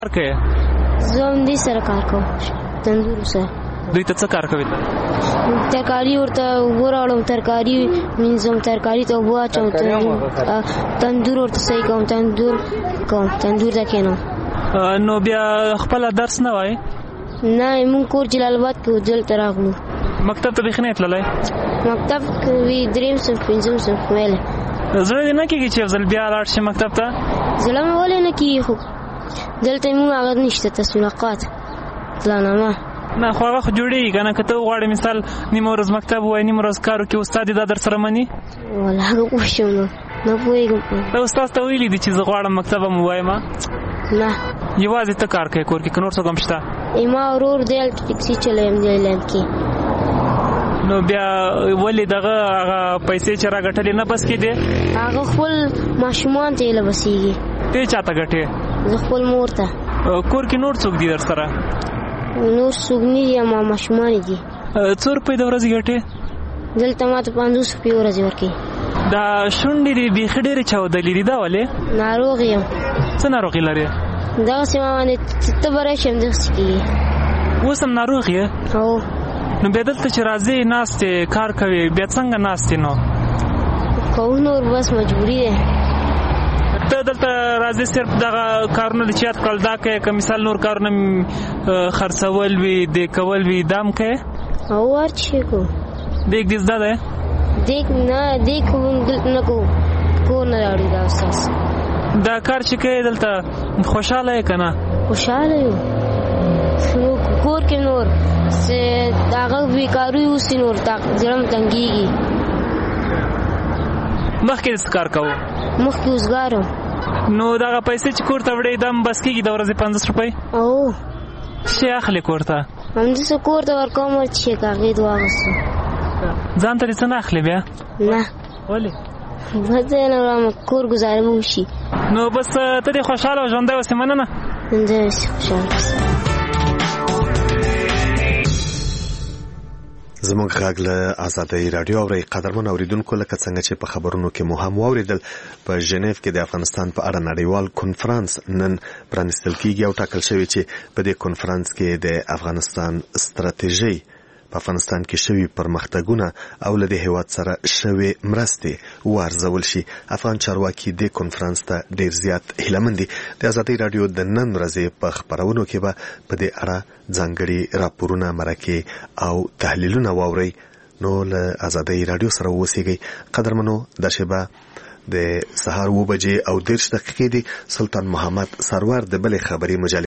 کار کوي؟ زه هم دې سره کار کوم، تندور سره. دوی ته څه کار کوي ته؟ ترکاري ورته اوبه راوړم، ترکاري مینځم، ترکاري ته اوبه اچوم، تندور ورته صحیح کوم، تندور ته کښېنم. نو بیا خپله درس نه وایي؟ نه، موږ کور جلال آباد کې دلته راغلو. مکتب ته بیخي نه تللی؟ مکتب کې درېیم صنف پنځم صنف ویلی. زړه دې نه کېږي چې یو ځل بیا لاړ شي مکتب ته؟ زړه مې ولې نه کېږي، خو دلته موږ هغه نشته تسویقات پلانامه. نه خو هغه خو جوړېږي که نه، که ته وغواړې مثال نیمه ورځ مکتب ووایې نیمه ورځ کار وکړې، استاد یې دا در سره مني؟ والله هغه پوه شم نه پوهېږم. دا استاد ته ویلي دي چې زه غواړم مکتب هم ووایم؟ نه، یوازې ته کار کوې کور کې، که نور څوک هم شته؟ ما ورور دی هلته ټکسي چلویم دی لند کې. نو بیا ولې دغه هغه پیسې چې را ګټلې نه بس کېدې؟ هغه خپل ماشومان ته یې له بسېږي. ته چا ته ګټې؟ زه خپل مور ته. کور کې نور څوک دي در سره؟ نور څوک نه دي، ما ماشومان دي. څو روپۍ د ورځې ګټې؟ دلته ما ته 50 روپۍ ورځې ورکوي. دا شونډې دي بیخي ډېرې چاودلې دي، دا ولې؟ ناروغ یم. څه ناروغي لرې؟ دغسې ما باندې تبه راشي همدغسې کېږي. اوس هم ناروغ یې؟ هو. نو بیا دلته چې راځې ناستې کار کوې، بیا څنګه ناستې نو؟ کوو نور بس مجبوري ده. ته دلته راځې صرف دغه کارونه چې یاد کړل دا کوې، که مثال نور کارونه خرڅول وي، دې کول وي، دا هم کوې؟ هو هر څه شی کوو. دیګ دې زده دی؟ دیګ نه، دیګ خو دلته نه کوو، کور نه راوړي دا استاد. دا کار چې کوې دلته خوشحاله یې که نه؟ خوشحاله یو. کور کې نور هغه بیکاري اوسي، نور زړه م تنګېږي. مخکې څه کار کوو؟ مخکې اوزګار وم. نو دغه پیسې چې کور ته وړې دا هم بس کېږي د ورځې 50 روپۍ؟ او. څه اخلې کور ته؟ همداسې کور ته ورکوم هر څه کاغذ واخیستم. ځان ته دې څه نه اخلې بیا؟ نه. ولې؟ بس زه نه وړم، کور ګزاره به وشي. نو بس ته دې خوشحاله او ژوندی اوسې، مننه. ژوندی اوسې، خوشحاله اوسې. زموږ غږ له آزادۍ راډیو اورئ. قدرمن اوریدونکو، لکه څنګه چې په خبرونو کې مو هم واوریدل، په ژنیف کې د افغانستان په اړه نړیوال کنفرانس نن پرانیستل کیږي او ټاکل شوی چې په دې کنفرانس کې د افغانستان ستراتیژي، په افغانستان کې شوی پرمختګونه او له دې هیواد سره شوی مرستې وارزول شي. افغان چارواکي د کنفرانس ته ډیر زیات هیلهمند دي. د آزادۍ راډیو د نن ورځې په خبرونو کې به په دې اړه ځانګړي راپورونه، مرکې او تحلیلونه واورئ. نو له آزادۍ راډیو سره اوسئ. قدرمنو، د شبا د سهار 7:30 دي. سلطان محمد سرور د بلې خبري مجلې